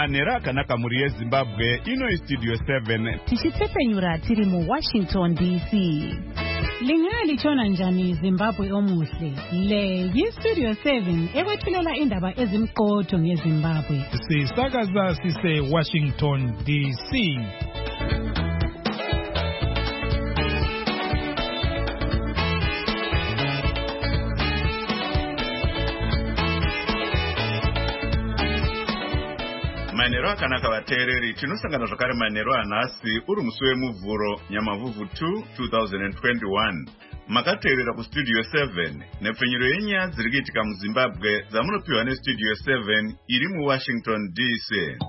Manera akanaka muri yeZimbabwe ino Studio 7 tichitsepenyura tiri mu Washington DC. Lingali chona njani Zimbabwe omuhle. Le yi-Studio 7 ekwethulela indaba ezimqotho ngeZimbabwe. Sisakaza sise Washington DC. Manero akanaka vateereri, tinosangana zvakare manero anhasi uri musi wemuvhuro Nyamavhuvhu 2 2021. Makateerera kuStudio 7 nepfenyuro yenyaya dziri kuitika muZimbabwe dzamunopiwa neStudio 7 iri muWashington DC.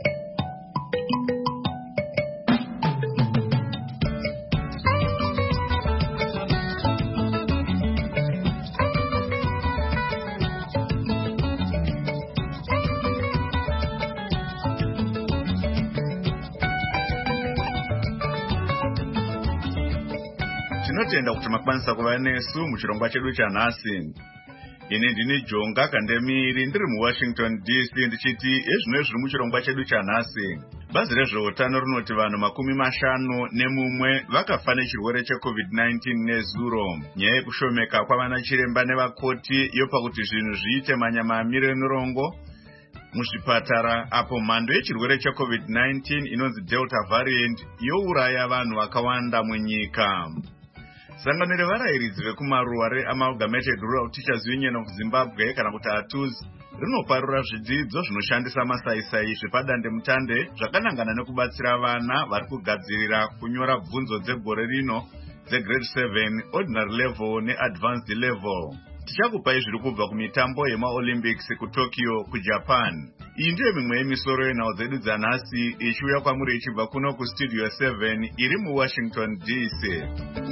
Tinotenda kuti makwanisa kuva nesu muchirongwa chedu chanhasi. Ini ndini Jonga Kandemiri ndiri muWashington DC ndichiti ezvino zviri muchirongwa chedu chanhasi. Bazi rezveutano rinoti vanhu 51 vakafa nechirwere cheCovid-19 nezuro. Nyaya yekushomeka kwavana chiremba nevakoti yopa kuti zvinhu zviite manyama amire norongo muzvipatara apo mhando yechirwere cheCovid-19 inonzi Delta variant youraya vanhu vakawanda munyika. Sangano revarayiridzi vekumaruwa reAmalgamated Rural Teachers Union of Zimbabwe kana kuti ATUZ rinoparura zvidzidzo zvinoshandisa masaisai zvepadandemutande zvakanangana nekubatsira vana vari kugadzirira kunyora bvunzo dzegore rino dzegrade 7, ordinary level neadvanced level. Tichakupai zviri kubva kumitambo yemaOlympics kuTokyo kuJapan. Iyi ndiyo mimwe yemisoro yenhau dzedu dzanhasi ichiuya kwamuri ichibva kuno kuStudio 7 iri muWashington DC.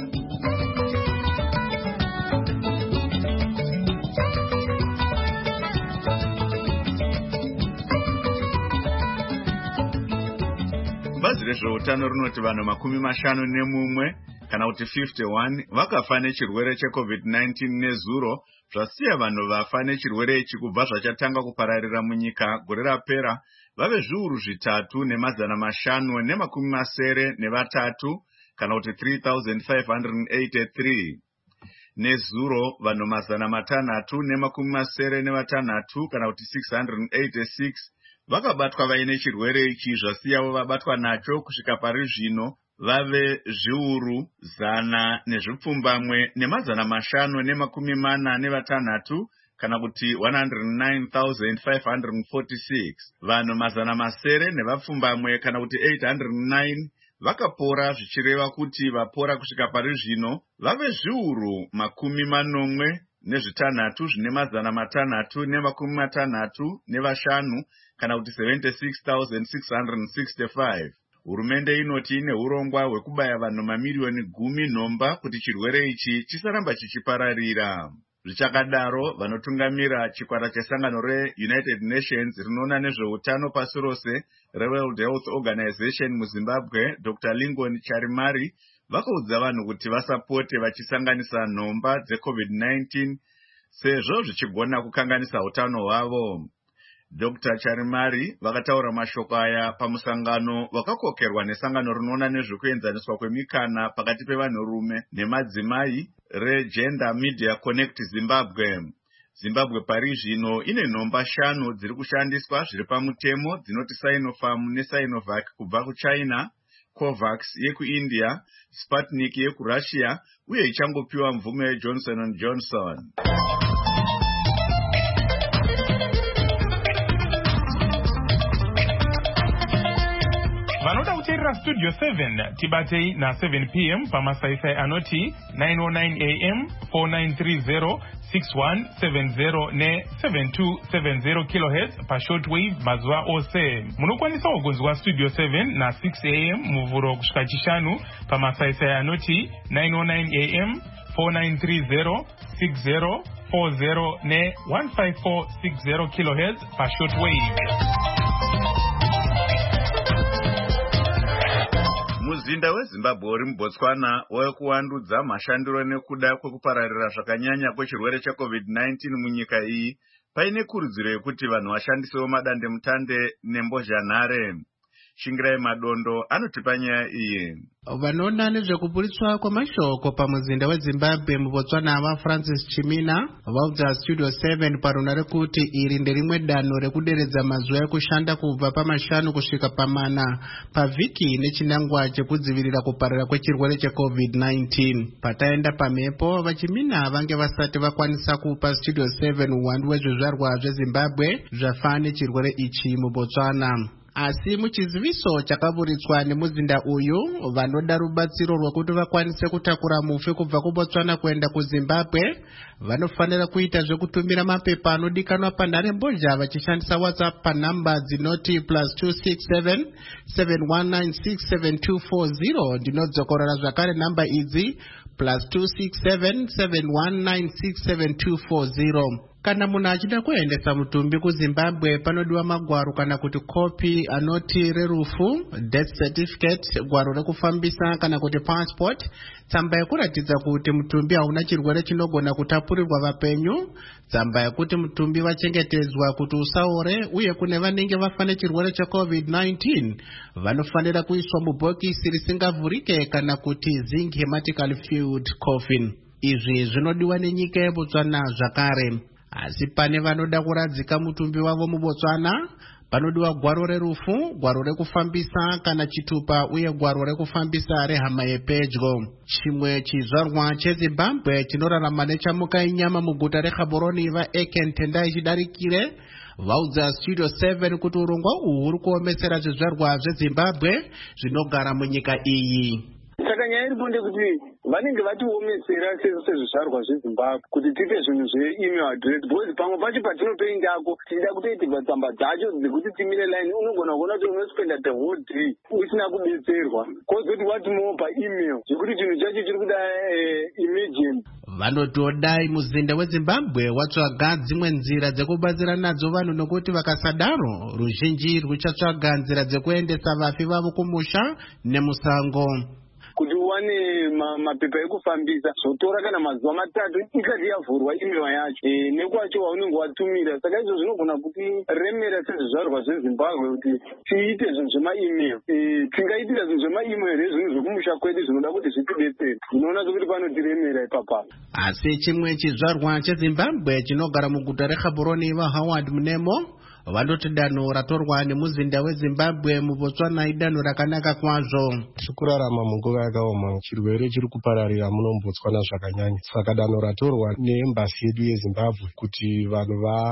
Bazi rezveutano rinoti vanhu 51 kana kuti 51 vakafa nechirwere cheCovid-19 nezuro, zvasiya vanhu vafa nechirwere ichi kubva zvachatanga kupararira munyika gore rapera vave zviuru 3,583 kana kuti 3,583. Nezuro vanhu 686 kana kuti 686 vakabatwa vaine chirwere ichi, zvasiyavo vabatwa nacho kusvika pari zvino vave zviuru 100,546 kana kuti 109,546. Vanhu 900 kana kuti 809 vakapora, zvichireva kuti vapora kusvika pari zvino vave zviuru 666,565 kana kuti 76,665. Hurumende inoti ine urongwa hwekubaya vanhu mamiliyoni 10 nhomba kuti chirwere ichi chisaramba chichipararira. Zvichakadaro, vanotungamira chikwata chesangano reUnited Nations rinoona nezveutano pasi rose reWorld Health Organization muZimbabwe, Dr. Lingon Charimari, vakaudza vanhu kuti vasapote vachisanganisa nhomba dzeCovid-19 sezvo zvichigona kukanganisa utano hwavo. Dr. Charimari vakataura mashoko aya pamusangano wakakokerwa nesangano rinoona nezvekuenzaniswa kwemikana pakati pevanhurume nemadzimai reGender Media Connect Zimbabwe. Zimbabwe pari zvino ine nhomba 5 dziri kushandiswa zviri pamutemo dzinoti Sinopharm neSinovac kubva kuChina, Covax yekuIndia, Sputnik yekuRussia uye ichangopiwa mvumo yeJohnson & Johnson. Vanoda kuteerera Studio 7 tibatei na 7 p.m. pamasaisai anoti 909 am 4930 6170 ne 7270 kHz pashortwave mazuva ose. Munokwanisa kugonzwa Studio 7 na 6 am muvhuro kusvika chishanu pamasaisai anoti 909 am 4930 6040 ne 15460 kHz pashortwave. Muzinda weZimbabwe uri muBotswana wekuwandudza mashandiro nekuda kwekupararira zvakanyanya kwechirwere cheCovid-19 munyika iyi paine kurudziro yekuti vanhu vashandisewo madandemutande nembozhanhare. Shingirai Madondo anotipa nyaya iyi. Vanoona nezvekupuritswa kwamashoko pamuzinda weZimbabwe muBotswana vaFrancis Chimina vaudza Studio 7 parunare kuti iri nderimwe danho rekuderedza mazuva ekushanda kubva pa5 kusvika pa4 pavhiki nechinangwa chekudzivirira kuparira kwechirwere cheCovid-19. Pataenda pamhepo vaChimina vange vasati vakwanisa kupa Studio 7 uwandu wezvizvarwa zveZimbabwe zvafa nechirwere ichi muBotswana. Asi muchiziviso chakaburitswa nemuzinda uyu, vanoda rubatsiro rwekuti vakwanise kutakura mufi kubva kuBotswana kuenda kuZimbabwe vanofanira kuita zvekutumira mapepa anodikanwa panharembozha vachishandisa WhatsApp panhamba dzinoti +267 71967240. Ndinodzokorora zvakare nhamba idzi +267 71967240. Kana munhu achida kuendesa mutumbi kuZimbabwe panodiwa magwaro kana kuti kopi anoti rerufu, death certificate, gwaro rekufambisa kana kuti passport, tsamba yekuratidza kuti mutumbi hauna chirwere chinogona kutapurirwa vapenyu, tsamba yekuti mutumbi vachengetedzwa kuti usaore, uye kune vanenge vafa nechirwere cheCovid-19 vanofanira kuiswa mubhokisi risingavhurike kana kuti zinc hematical filled coffin. Izvi zvinodiwa nenyika yeBotswana zvakare. Asi pane vanoda kuradzika mutumbi wavo muBotswana, panodiwa gwaro rerufu, gwaro rekufambisa kana chitupa, uye gwaro rekufambisa rehama yepedyo. Chimwe chizvarwa cheZimbabwe chinorarama nechamuka inyama muguta reGaborone vaEken Tendai chidarikire vaudza Studio 7 kuti urongwa uhu huri kuomesera zvizvarwa zveZimbabwe zvinogara munyika iyi. Saka nyaya iripo ndekuti vanenge vatiomesera sezvizvarwa zveZimbabwe kuti tipe zvinhu zveemail address, because pamwe pacho patinotoendako tichida kutoitirwa tsamba dzacho dzekuti timire line, unogona kuona kuti unospenda the whole day usina kubetserwa, kozoti watimowo paemail zvekuti chinhu chacho chiri kuda emergency. Vanotodai muzinda weZimbabwe watsvaga dzimwe nzira dzekubatsira nadzo vanhu, nokuti vakasadaro ruzhinji ruchatsvaga nzira dzekuendesa vafi vavo kumusha nemusango. Kuti uwane mapepa ekufambisa zvotora kana mazuva 3 ikati yavhurwa email yacho nekwacho waunenge watumira. Saka izvo zvinogona kuti remera sezvizvarwa zveZimbabwe kuti tiite zvinhu zvemaemail. Tingaitira zvinhu zvemaemail zvinhu zvokumusha kwedu zvinoda kuti zvitidetsere. Unoona sokuti panotiremera ipapo. Asi chimwe chizvarwa cheZimbabwe chinogara muguta reGaborone vaHoward Munemo vanoti danho ratorwa nemuzinda weZimbabwe muBotswana idanho rakanaka kwazvo. Tikurarama munguva yakaoma, chirwere chiri kupararira muno muBotswana zvakanyanya. Saka danho ratorwa neembasi yedu yeZimbabwe kuti vanhu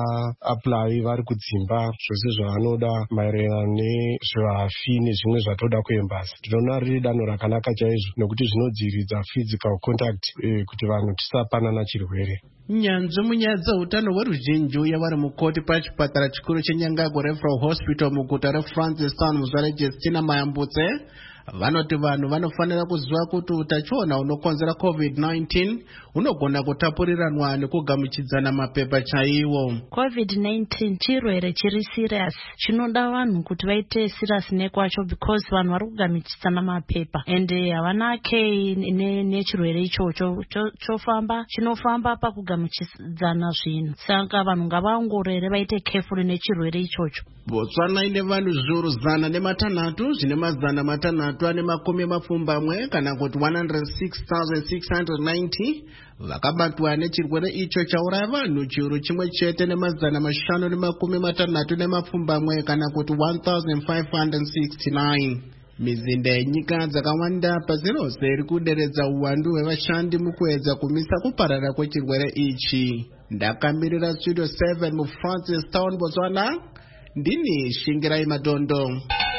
vaapply vari kudzimba zvose zvavanoda maererano nezvevafi nezvimwe zvatoda kuembasi. Tinoona riri danho rakanaka chaizvo nekuti zvinodziviridza physical contact kuti vanhu tisapanana chirwere. Nyanzvi munyaya dzeutano hweruzhinji uye vari mukoti pachipatara chikuru cheNyangago Referral Hospital muguta reFrancistown muzvare Justina Mayambutse vanoti vanhu vanofanira kuziva kuti utachiona unokonzera COVID-19 unogona kutapuriranwa nekugamuchidzana mapepa chaiwo. COVID-19 chirwere chiri serious, chinoda vanhu kuti vaite serious nekwacho because vanhu vari kugamuchidzana mapepa ende havanake nechirwere ichocho chinofamba pakugamuchidzana zvinhu. Saka vanhu ngavaongorere vaite careful nechirwere ichocho. Botswana ine vanhu zviuru 106 zvine mazana 320 kana kuti 106,690 vakabatwa nechirwere icho chauraya vanhu chiuru chimwe chete nemazana 560 kana kuti 1,569. Mizinda yenyika dzakawanda pasi rose iri kuderedza uwandu hwevashandi mukuedza kumisa kuparara kwechirwere ichi. Ndakamirira Studio 7 muFrancistown, Botswana, ndini Shingirai Madondo.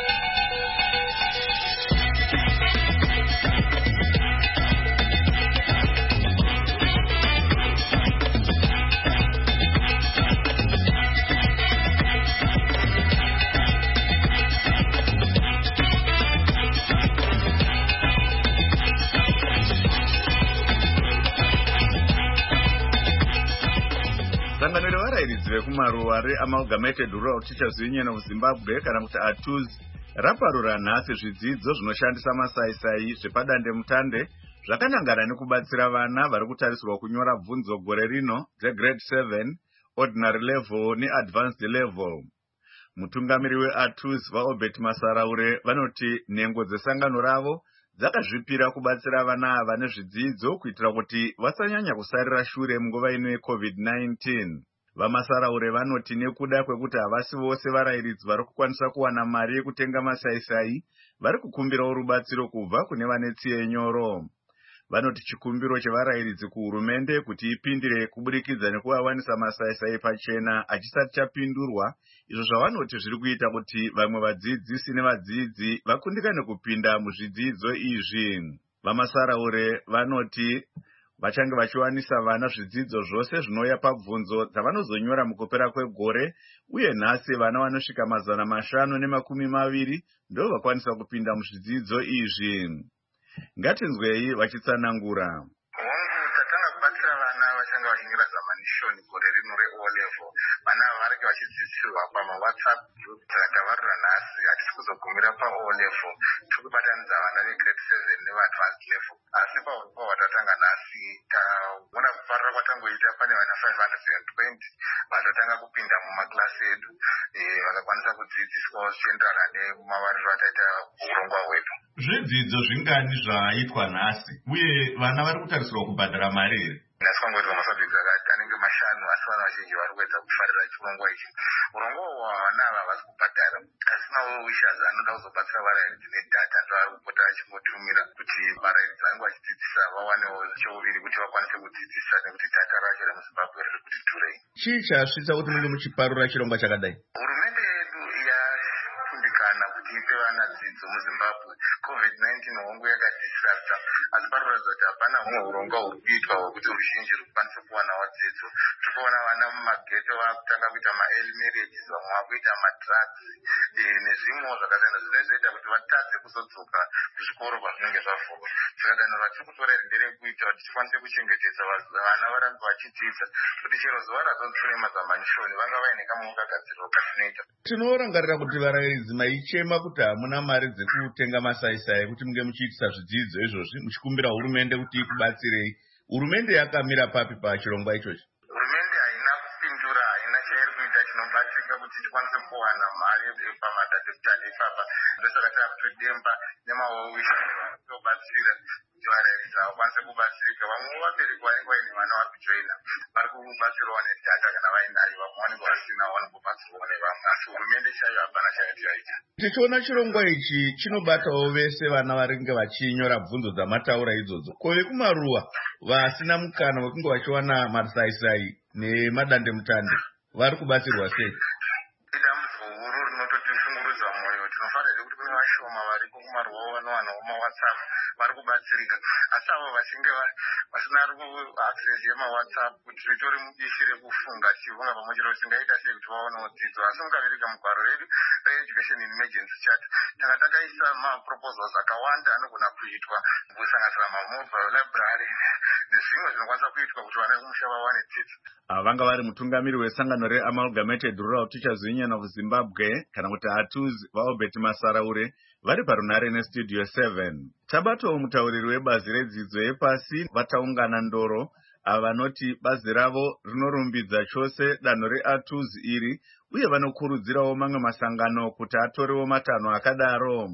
Sangano revarairidzi vekumaruwa reAmalgamated Rural Teachers Union of Zimbabwe kana kuti ATUZ raparura nhasi zvidzidzo zvinoshandisa masaisai zvepadandemutande zvakanangana nekubatsira vana vari kutarisirwa kunyora bvunzo gore rino dzegrade 7 ordinary level neadvanced level. Mutungamiri weATUS vaObert Masaraure vanoti nhengo dzesangano ravo dzakazvipira kubatsira vana ava nezvidzidzo kuitira kuti vasanyanya kusarira shure munguva ino yeCovid-19. Vamasaraure vanoti nekuda kwekuti havasi vose varayiridzi vari kukwanisa kuwana mari yekutenga masaisai, vari kukumbirawo rubatsiro kubva kune vane tsiye nyoro. Vanoti chikumbiro chevarayiridzi kuhurumende kuti ipindire kubudikidza nekuvawanisa masaisai pachena achisati chapindurwa, izvo zvavanoti zviri kuita kuti vamwe vadzidzisi nevadzidzi vakundikane kupinda muzvidzidzo izvi. Vamasaraure vanoti vachange vachiwanisa vana zvidzidzo zvose zvinouya pabvunzo dzavanozonyora mukupera kwegore, uye nhasi vana vanosvika 520 ndo vakwanisa kupinda muzvidzidzo izvi. Ngatinzwei vachitsanangura. Hongu tatanga kubatsira vana vachanga vachinyora zamanishoni gore rino reO-level. Vana varike vachidzidzisirwa pamaWhatsApp group takavarura nhasi, hatisi kuzogumira paO-level. Tiri kubatanidza vana vegrade 7 nevaadvanced level. Asi paurukwa hwatatanga nhasi taona kufarira kwatangoita pane vana 520 vatotanga kupinda mumaklasi edu, vakakwanisa kudzidziswa zvichienderana nemavariro ataita urongwa hwedu. Zvidzidzo zvingani zvaitwa nhasi, uye vana vari kutarisirwa kubhadhara mari here? Nhasi kwangoti masabjects akati anenge 5 asi vana vazhinji vari kuedza kufarira chirongwa ichi. Urongwa hwavana ava havasi kubhadhara, asi nawo wishes anoda kuzobatsira varayiridzi nedata ndoari kupota achimotumira kuti varayiridzi vanenge vachidzidzisa vawanewo cheuviri kuti vakwanise kudzidzisa, nekuti data racho remuZimbabwe riri kuti dhurei. Chii chasvitsa kuti munge muchiparura chirongwa chakadai? Hurumende yedu yakundikana kuti ipe vana dzidzo muZimbabwe. COVID-19 hongu yakadisrupta, asi parikuratidza kuti hapana humwe urongwa huri kuitwa hwekuti ruzhinji rukwanise kuwanawo dzidzo. Tiri kuona vana mumageto vakutanga kuita ma-early marriages, vamwe vakuita madrugs nezvimwewo zvakasiyana zvinozoita kuti vatadze kuzodzoka kuzvikoro pazvinenge zvavhurwa. Saka danho ratiri kutora nderekuita kuti tikwanise kuchengetedza vana varambe vachidzidza, kuti chero zuva razonzi kune mazamanishoni vanga vaine kamukagadziriro katinoita. Tinorangarira kuti varayiridzi maichema kuti hamuna mari dzekutenga masaisai kuti munge muchiitisa zvidzidzo izvozvi, muchikumbira hurumende kuti ikubatsirei. Hurumende yakamira papi pachirongwa ichochi? Hurumende haina kupindura, haina chairi kuita chinobatsika kuti tikwanise kuwana mari pamadhadhekutani ipapa. Ndosaka takutodemba nemawowisha tobatsira kuti varayiridzi vakwanise kubatsirika. Vamwe vabereki vanenge vaine vana vari kujoina vari kubatsirawo nedhata, kana vainayo vamwe vanenge vasina vanongobatsirwawo nevamwe, asi hurumende chayo hapana chayaita. Tichiona chirongwa ichi chinobatawo vese vana varinge vachinyora bvunzo dzamataura idzodzo. Ko vekumaruwa vasina mukana wekunge vachiwana masaisai nemadandemutande vari kubatsirwa sei? Idambudziko huru rinototisunungurudza mwoyo. Tinofanira kuti kune vashoma variko kumaruwa vanowanawo maWhatsApp vari kubatsirika, asi avo vachinge vasina access yemaWhatsApp kuti ritori mudishi rekufunga chifunga pamwe chete usingaita sei kuti vaonewo dzidzo. Asi mukavereka mugwaro redu reEducation in Emergency Charter tanga takaisa maproposals akawanda anogona kuitwa kusanganisira mamobile library nezvimwe zvinokwanisa kuitwa kuti vana vekumusha vawane dzidzo. Vanga vari mutungamiri wesangano reAmalgamated Rural Teachers Union of Zimbabwe kana kuti ATUS vaObert Masaraure vari parunare nestudio 7. Tabatowo mutauriri webazi redzidzo yepasi vataungana ndoro avanoti bazi ravo rinorumbidza chose danho reATUS iri, uye vanokurudzirawo mamwe masangano kuti atorewo matanho akadaro.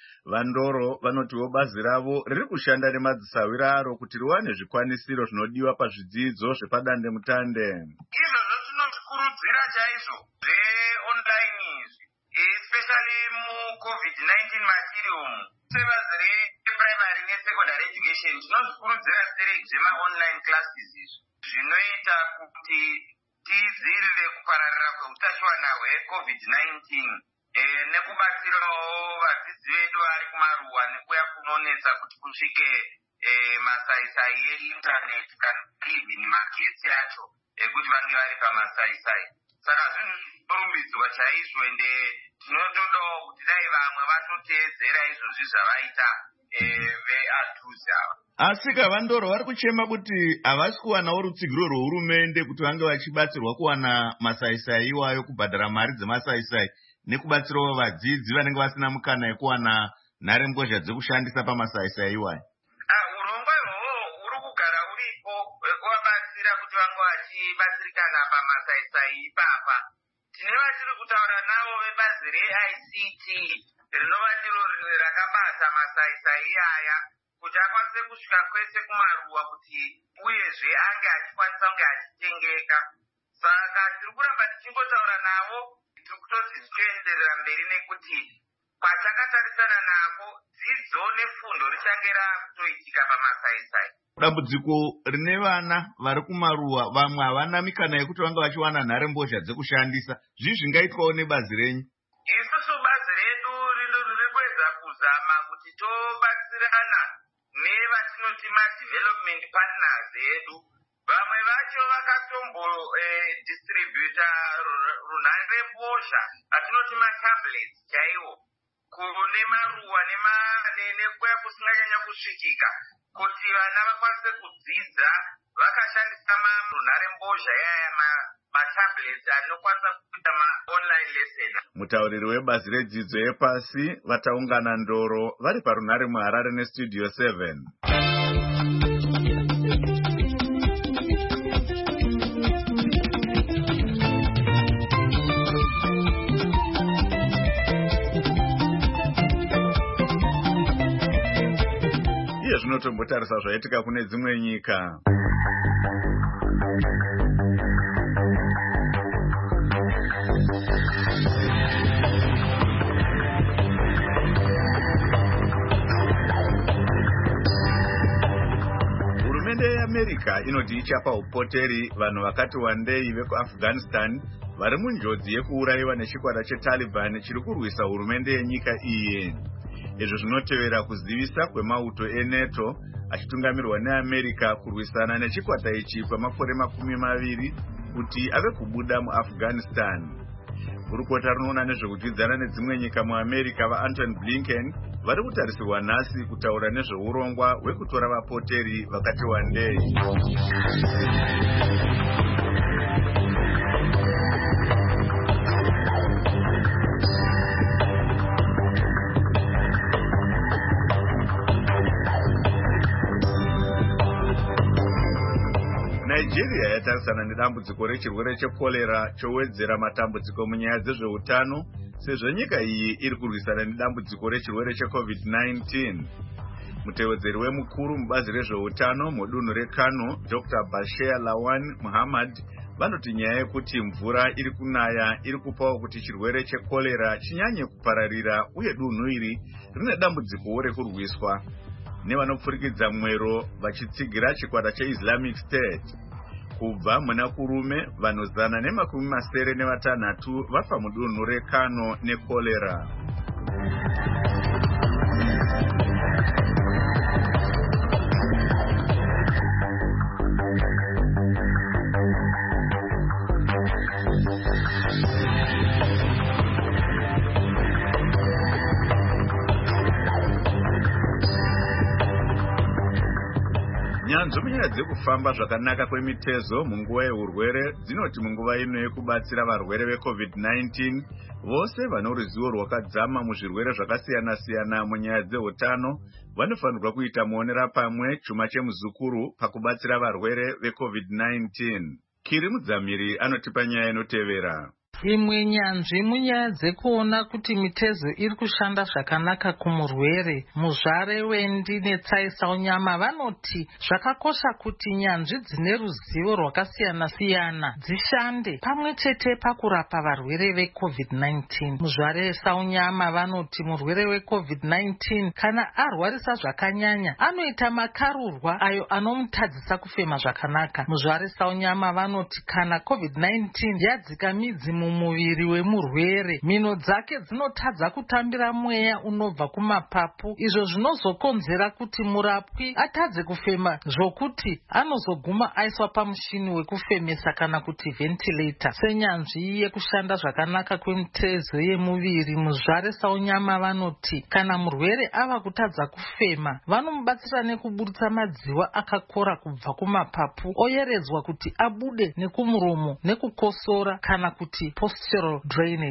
Vandoro vanotiwo bazi ravo riri kushanda nemadzisawira aro kuti riwane zvikwanisiro zvinodiwa pazvidzidzo zvepadandemutande. Izvozvo tinozvikurudzira chaizvo zveonline izvi, especially muCovid-19 material. Sebazi reprimary nesecondary education tinozvikurudzira stereki zvemaonline classes izvi zvinoita kuti tidzivirire kupararira kweutachiwana hweCovid-19 nekubatsirawo vadzidzi vedu vari kumaruwa nekuya kunonetsa kuti kusvike masaisai einternet kana even magetsi acho ekuti vange vari pamasaisai. Saka zvinhu zvinorumbidzwa chaizvo, ende tinotodawo kuti dai vamwe vatoteedzera izvozvi zvavaita veATUS ava. Asi Vandoro vari kuchema kuti havasi kuwanawo rutsigiro rwehurumende kuti vange vachibatsirwa kuwana masaisai iwayo, kubhadhara mari dzemasaisai nekubatsirawo vadzidzi vanenge vasina mukana yekuwana nharembozha dzekushandisa pamasaisai iwayo. Urongwa ihwohwo huri kugara uripo hwekuvabatsira kuti kuti vanga vachibatsirikana pamasaisai ipapa. Tine vatiri kutaura navo vebazi reICT rinova ndiro rakabata masaisai aya kuti akwanise kusvika kwese kumaruwa kuti uyezve ange achikwanisa kunge achitengeka. Saka tiri kuramba tichingotaura navo, tiri kutoti tichienderera mberi nekuti kwatakatarisana nako dzidzo nefundo richange rakutoitika pamasaisai. Dambudziko rine vana vari kumaruwa vamwe havana mikana yekuti vanga vachiwana nhare mbozha dzekushandisa. Zvizvi zvingaitwawo nebazi renyu? Isusu bazi redu riri kuedza kuzama kuti tobatsirana nevatinoti madevelopment partners edu. Vamwe vacho vakatombo distributa runhare mbozha atinoti matablets chaiwo kune maruwa nekuya kusinganyanya kusvikika kuti vana vakwanise kudzidza vakashandisa runhare mbozha yaya matablets anokwanisa kuita online lesson. Mutauriri webazi redzidzo yepasi vataungana ndoro vari parunhare muHarare nestudio 7. Zvinotombotarisa zvaitika kune dzimwe nyika. Hurumende yeAmerica inoti ichapa upoteri vanhu vakati wandei vekuAfghanistan vari munjodzi yekuurayiwa nechikwata cheTaliban chiri kurwisa hurumende yenyika iyi. Izvo zvinotevera kuzivisa kwemauto eNATO achitungamirirwa neAmerica kurwisana nechikwata ichi kwemakore 20 kuti ave kubuda muAfghanistan. Gurukota rinoona nezvekudyidzana nedzimwe nyika muAmerica vaAnthony Blinken vari kutarisirwa nhasi kutaura nezveurongwa hwekutora vapoteri vakati wandei. Nigeria yatarisana nedambudziko rechirwere chekorera chowedzera matambudziko munyaya dzezveutano sezvo nyika iyi iri kurwisana nedambudziko rechirwere cheCovid-19. Mutevedzeri wemukuru mubazi rezveutano mudunhu reKano, Dr. Bashir Lawan Muhammad, vanoti nyaya yekuti mvura iri kunaya iri kupawo kuti chirwere chekorera chinyanye kupararira uye dunhu iri rine dambudziko rekurwiswa. Nevanopfurikidza mwero vachitsigira chikwata cheIslamic State. Kubva muna kurume vanhu 176 vafa mudunhu reKano nekorera. Nyanzvi munyaya dzekufamba zvakanaka kwemitezo munguva yeurwere dzinoti munguva ino yekubatsira varwere veCovid-19 vose vane ruzivo rwakadzama muzvirwere zvakasiyana-siyana munyaya dzeutano vanofanirwa kuita muonera pamwe chuma chemuzukuru pakubatsira varwere veCovid-19. Kiri Mudzamiri anotipa nyaya inotevera. Imwe nyanzvi munyaya dzekuona kuti mitezo iri kushanda zvakanaka kumurwere muzvare wendi netsaisa unyama vanoti zvakakosha kuti nyanzvi dzine ruzivo rwakasiyana-siyana dzishande pamwe chete pakurapa varwere veCovid-19. Muzvare saunyama vanoti murwere weCovid-19 kana arwarisa zvakanyanya anoita makarurwa ayo anomutadzisa kufema zvakanaka. Muzvare saunyama vanoti kana COVID-19 yadzika midzi mumuviri wemurwere mino dzake dzinotadza kutambira mweya unobva kumapapu, izvo zvinozokonzera kuti murapwi atadze kufema zvokuti anozoguma aiswa pamushini wekufemesa kana kuti ventilator. Senyanzvi yekushanda zvakanaka kwemitezo yemuviri muzvare saunyama vanoti kana murwere ava kutadza kufema vanomubatsira nekuburitsa madziwa akakora kubva kumapapu oyeredzwa kuti abude nekumuromo nekukosora kana kuti postural drainage.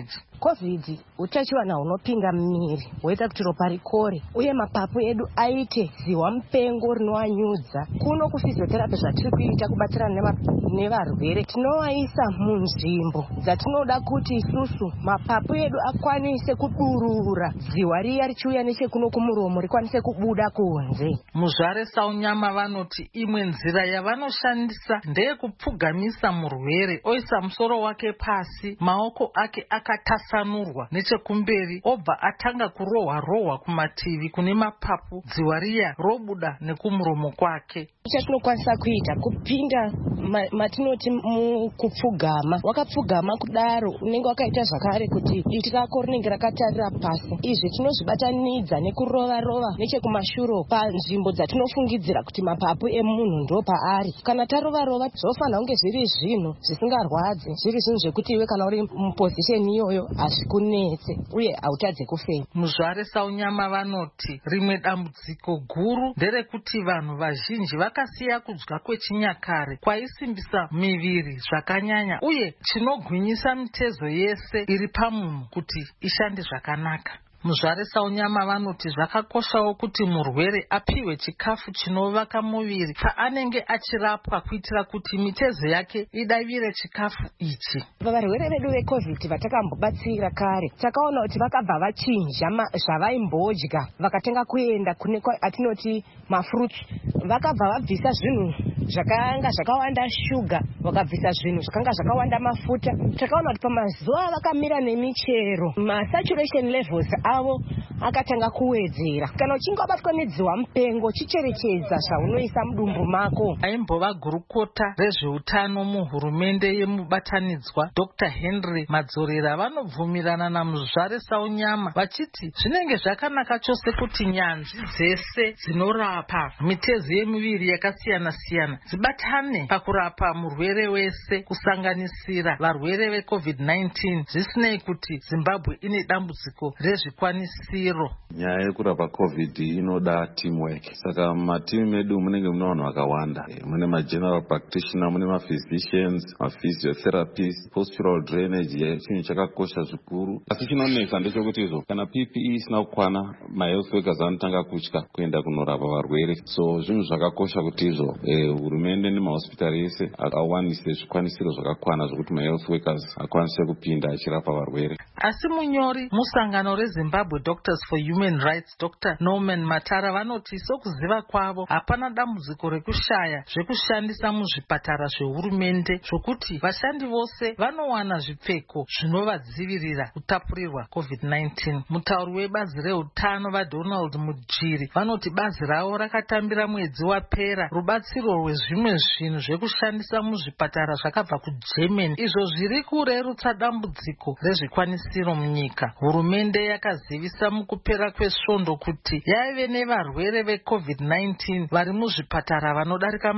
COVID utachiwana hunopinda mumiri hwoita kuti ropa rikore uye mapapu edu aite zihwa mupengo rinovanyudza. Kuno kuphysiotherapy zvatiri kuita kubatsirana nevarwere tinovaisa munzvimbo dzatinoda kuti isusu mapapu edu akwanise kudurura zihwa riya richiuya nechekuno kumuromo rikwanise kubuda kunze. Muzvare Saunyama vanoti imwe nzira yavanoshandisa ndeyekupfugamisa murwere oisa musoro wake pasi, maoko ake akatasanurwa nechekumberi, obva atanga kurohwa kumativi kune mapapu, dzihwa riya robuda nekumuromo kwake. Chatinokwanisa kuita kupinda matinoti mukupfugama. Wakapfugama kudaro unenge wakaita zvakare kuti diti rako rinenge rakatarira pasi. Izvi tinozvibatanidza nekurova nechekumashure panzvimbo dzatinofungidzira kuti mapapu emunhu ndo paari. Kana tarova zvofanira kunge zviri zvinhu zvisingarwadzi, zviri zvinhu zvekuti iwe kana uri mupozisheni iyoyo hazvikunetse uye hautadze kufema. Muzvare Saunyama vanoti rimwe dambudziko guru nderekuti vanhu vazhinji vakasiya kudya kwechinyakare kwaisimbisa miviri zvakanyanya uye chinogwinyisa mitezo yese iri pamunhu kuti ishande zvakanaka. Muzvare Saunyama vanoti zvakakoshawo kuti murwere apiwe chikafu chinovaka muviri paanenge achirapwa kuitira kuti mitezo yake idavire chikafu ichi. Varwere vedu veCOVID vatakambobatsira kare takaona kuti vakabva vachinja zvavaimbodya vakatenga kuenda kune atinoti mafruits, vakabva vabvisa zvinhu zvakanga zvakawanda shuga, vakabvisa zvinhu zvakanga zvakawanda mafuta. Takaona kuti pamazuva vakamira nemichero masaturation levels avo akatanga kuwedzera. Kana uchinge wabatwa nedziwa mupengo chicherechedza zvaunoisa mudumbu mako. Aimbova gurukota rezveutano muhurumende yemubatanidzwa Dr. Henry Madzorera vanobvumirana naMuzvare Saunyama vachiti zvinenge zvakanaka chose kuti nyanzvi dzese dzinorapa mitezo yemiviri yakasiyana siyana dzibatane pakurapa murwere wese kusanganisira varwere veCOVID-19 zvisinei kuti Zimbabwe ine dambudziko rezvikwanisiro. Nyaya yekurapa COVID inoda teamwork. Saka matimu medu munenge muna vanhu vakawanda. Mune mageneral practitioner, mune maphysicians, maphysiotherapists, postural drainage chinhu chakakosha zvikuru. Asi chinonetsa ndechekuti kana PPE isina kukwana, mahealth workers vanotanga kutya kuenda kunorapa varwere. So zvinhu zvakakosha kuti hurumende nemahospitari ese awanise zvikwanisiro zvakakwana zvokuti mahealth workers akwanise kupinda achirapa varwere. Asi munyori musangano reZimbabwe Doctors for Human Rights Dr. Norman Matara vanoti sokuziva kwavo hapana dambudziko rekushaya zvekushandisa muzvipatara zvehurumende zvokuti vashandi vose vanowana zvipfeko zvinovadzivirira kutapurirwa COVID-19. Mutauri webazi reutano vaDonald Mujiri vanoti bazi ravo rakatambira mwedzi wapera rubatsiro rwezvimwe zvinhu zvekushandisa muzvipatara zvakabva kuGermany izvo zviri kurerutsa dambudziko rezvikwanisiro munyika. Hurumende yakazivisa mukupera kwesvondo kuti yaive nevarwere veCOVID-19 vari muzvipatara vanodarika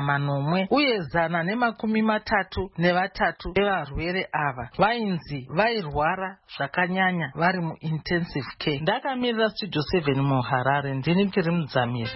100 uye 133 vevarwere ava vainzi vairwara zvakanyanya vari muintensive care. Ndakamirira Studio 7 muHarare, ndini Piri Mudzamiri.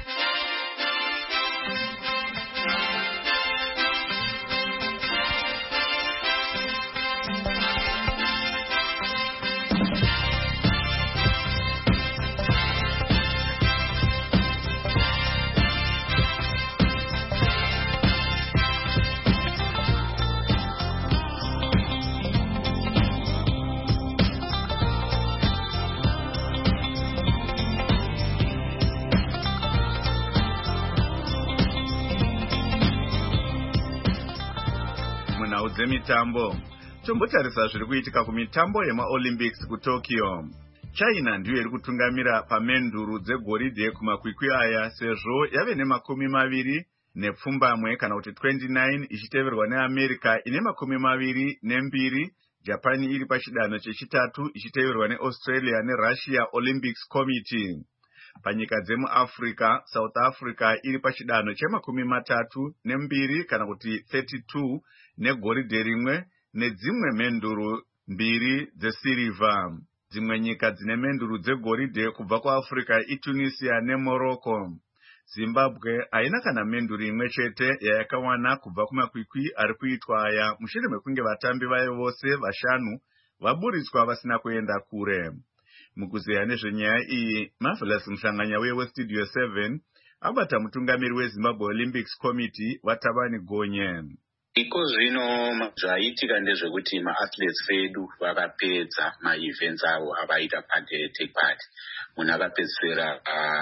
Mitambo. Tombotarisa zviri kuitika kumitambo yemaOlympics kuTokyo. China ndiyo iri kutungamira pamenduru dzegoridhe kumakwikwi aya sezvo yave ne20 nepfumbamwe kana kuti 29 ichiteverwa neAmerica ine 22, Japan iri pachidanho chechitatu ichiteverwa neAustralia neRussia Olympics Committee. Panyika dzemuAfrica, South Africa iri pachidanho che32 kana kuti 32 negoridhe rimwe nedzimwe menduru 2 dzesirivha. Dzimwe nyika dzine menduru dzegoridhe kubva kuAfrica iTunisia neMorocco. Zimbabwe haina kana menduru imwe chete yayakawana kubva kumakwikwi ari kuitwa aya mushure mekunge vatambi vayo vose 5 vaburitswa vasina kuenda kure. Mukuzeya nezvenyaya iyi, Marvelous Mhlanganya weStudio 7 abata mutungamiri weZimbabwe Olympics Committee Watabani Gonye. Iko zvino zvaitika ndezvekuti maathletes vedu vakapedza maevents avo avaita take part. Munhu akapedzisira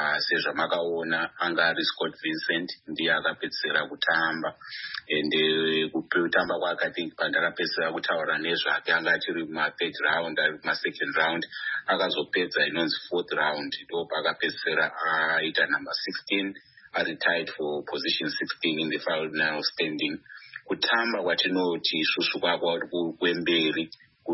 sezvamakaona anga ari Scott Vincent ndiye akapedzisira kutamba, ende kutamba kwake I think pandakapedzisira kutaura nezvake anga achiri kuma-third round ari kuma-second round, akazopedza inonzi fourth round, ndo pakapedzisira aita number 16 ari tied for position 16 in the final standing. Kutamba kwatinoti isusu kwemberi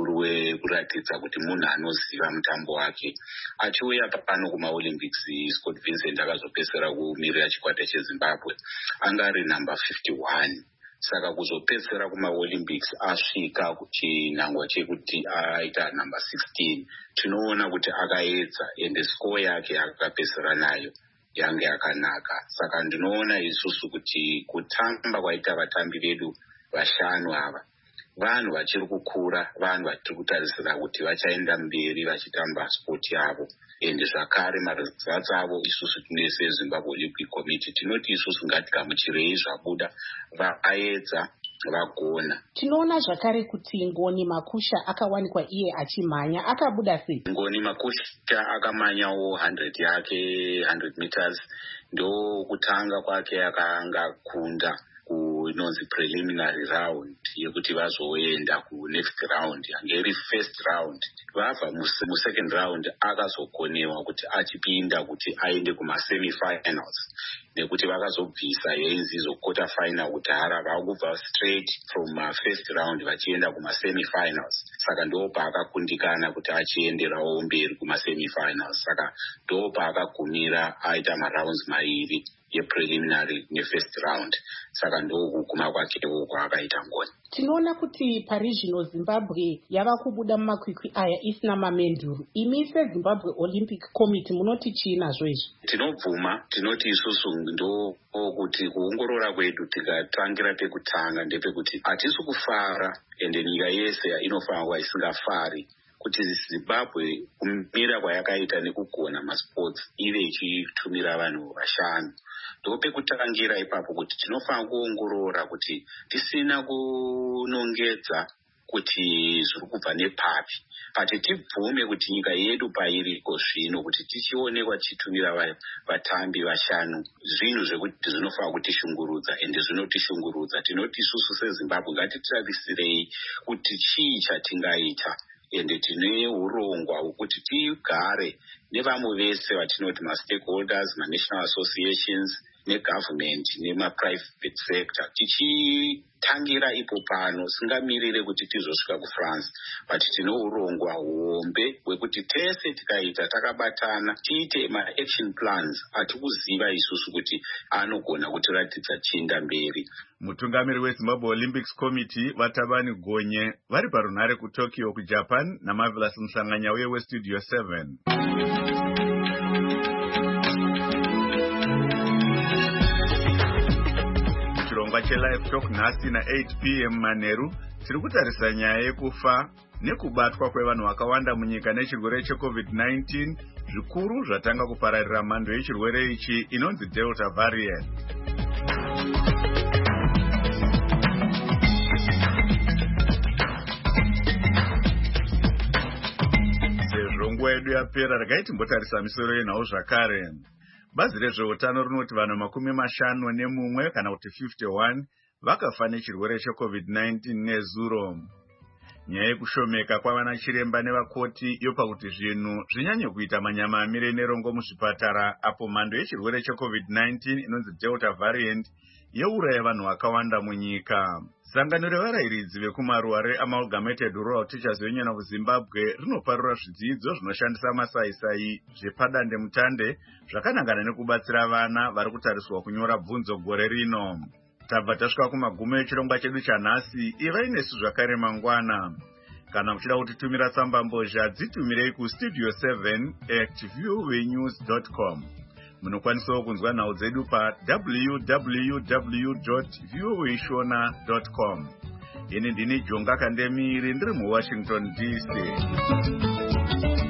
kuratidza kuti munhu anoziva mutambo wake. Achiuya pano kuma-Olympics, Scott Vincent akazopedzisira kumirira chikwata cheZimbabwe, anga ari number 51. Saka kuzopedzisira kuma-Olympics asvika kuchinangwa chekuti aita number 16. Tinoona kuti akaedza, ende score yake akapedzisira nayo yange yakanaka. Saka ndinoona isusu kuti kutamba kwaita vatambi vedu vashanu ava, vanhu vachiri kukura, vanhu vatiri kutarisira kuti vachaenda mberi vachitamba sport yavo, ende zvakare maresults avo isusu tinese Zimbabwe Olympic Committee tinoti isusu ngatikamuchirei zvabuda, vaedza vagona. Tinoona zvakare kuti Ngoni Makusha akawanikwa iye achimhanya, akabuda sei? Ngoni Makusha akamanyawo 100 yake, 100 meters, ndo kutanga kwake akanga kunda inonzi preliminary round yekuti vazoenda next round, angeri first round. Vabva second round akazokonewa kuti achipinda kuti aende kuma-semi-finals, nekuti vakazobvisa yenzi quarter final kuti hara vakubva straight from first round vachienda kuma-semi-finals. Saka ndo paakakundikana kuti achienderawo mberi kuma-semi-finals. Saka ndo paakagumira aita marounds mairi ye-preliminary ne-first round. Saka ndo kuguma kwake kwaakaita Ngoni. Tinoona kuti parizvino Zimbabwe yava kubuda mumakwikwi aya isina mamenduru. Imi seZimbabwe Olympic Committee munoti chii nazvo izvi? Tinobvuma, tinoti isusu ndo kuti kuongorora kwedu tikatangira pekutanga ndepekuti hatisi kufara, ende nyika yese inofanira kuva isingafari kuti Zimbabwe kumira kwayakaita nekugona masports ive ichitumira vanhu vashanu. Ndopekutangira ipapo kuti tinofanira kuongorora kuti tisina kunongedza kuti zviri kubva nepapi, pati tibvume kuti nyika yedu pairiko zvino kuti tichionekwa chitumira vatambi vashanu, zvinhu zvekuti zvinofanira kutishungurudza, ende zvinotishungurudza. Tinoti isusu seZimbabwe ngatitarisirei kuti chii chatingaita, ende tine urongwa hwekuti tigare nevamwe vese vatinoti ma-stakeholders, ma-national associations, negovernment, nema-private sector, tichitangira ipo pano, singamirire kuti tizosvika kuFrance, but tine urongwa hombe hwekuti tese tikaita takabatana tiite ma-action plans atikuziva isusu kuti anogona kutiratidza chienda mberi. Mutungamiri weZimbabwe Olympics Committee Watabani Gonye vari parunhare kuTokyo kuJapan naMarvelous Mhlanganya weStudio 7. Chirongwa cheLive Talk nhasi na8 p.m. Manheru tiri kutarisa nyaya yekufa nekubatwa kwevanhu vakawanda munyika nechirwere cheCovid-19, zvikuru zvatanga kupararira mhando yechirwere ichi inonzi Delta variant. Sezvo nguva yedu yapera, regai timbotarisa misoro yenhau zvakare. Bazi rezveutano rinoti vanhu 51 kana kuti 51 vakafa nechirwere cheCovid-19 nezuro. Nyaya yekushomeka kwavana chiremba nevakoti yopa kuti zvinhu zvinyanye kuita manyama amire nerongo muzvipatara, apo mhando yechirwere cheCovid-19 inonzi Delta variant youraya vanhu vakawanda munyika. Sangano revarairidzi vekumaruwa reAmalgamated Rural Teachers Union of Zimbabwe rinoparura zvidzidzo zvinoshandisa masaisai zvepadande mutande zvakanangana nekubatsira vana vari kutariswa kunyora bvunzo gore rino. Tabva tasvika kumagumo echirongwa chedu chanhasi. Ivai nesu zvakare mangwana. Kana muchida kutitumira tsamba mbozha, dzitumirei kustudio 7@voanews.com. Munokwanisawo kunzwa nhau dzedu pa www.voashona.com. ini ndini Jonga Kandemiri ndiri muWashington DC.